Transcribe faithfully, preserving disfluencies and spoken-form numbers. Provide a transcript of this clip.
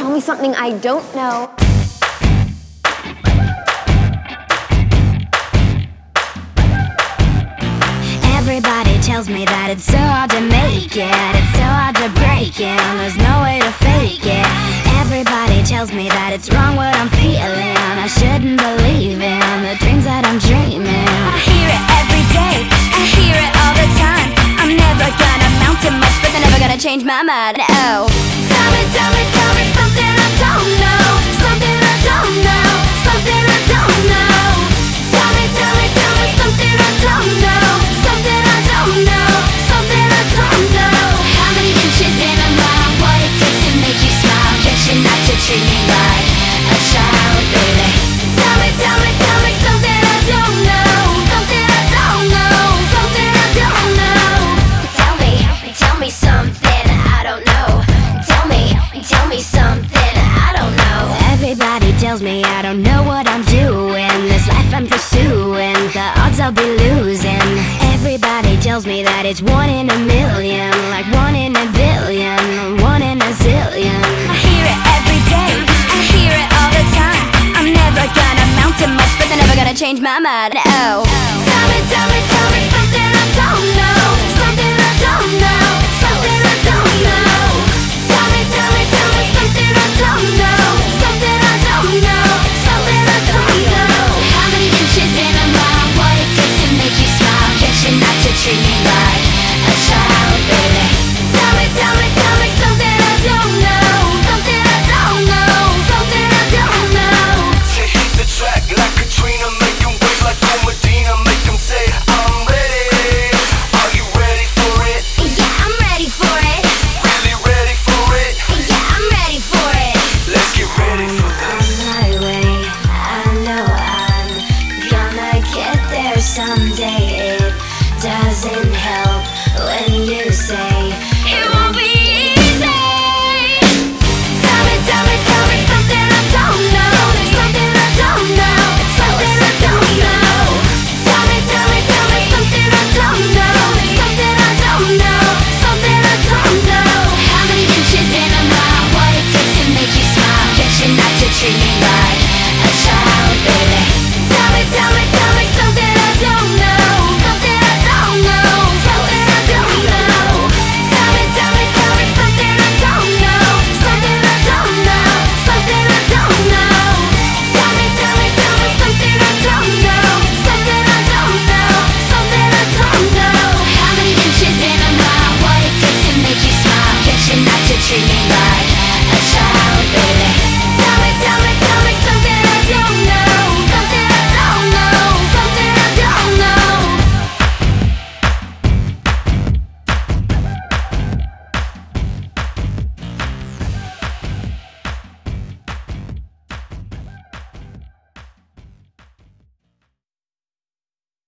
tell me something I don't know. Everybody tells me that it's so hard to make it, it's so hard to break it, there's no way to fake it. Everybody tells me that it's wrong what I'm feeling, I shouldn't believe in the dreams that I'm dreaming. I hear it every day, I hear it all the time. I'm never gonna amount to much, but they're never gonna change my mind. Oh, tell me, tell me, tell me something I don't know, something I don't know, something I don't know. Tell me, tell me, tell me something I don't know, something I don't know, something I don't know. How many inches in a mile? What it takes to make you smile? Guess you're not to treat me like a child, baby. Tell me, tell me, tell me something I don't know, something I don't know, something I don't know. Tell me, tell me something I don't know. Tell me, tell me something I don't know. Everybody tells me I don't know what I'm doing, this life I'm pursuing, the odds I'll be losing. Everybody tells me that it's one in a million, like one in a billion, one in a zillion. I hear it every day, I hear it all the time. I'm never gonna amount to much, but they're never gonna change my mind. Oh.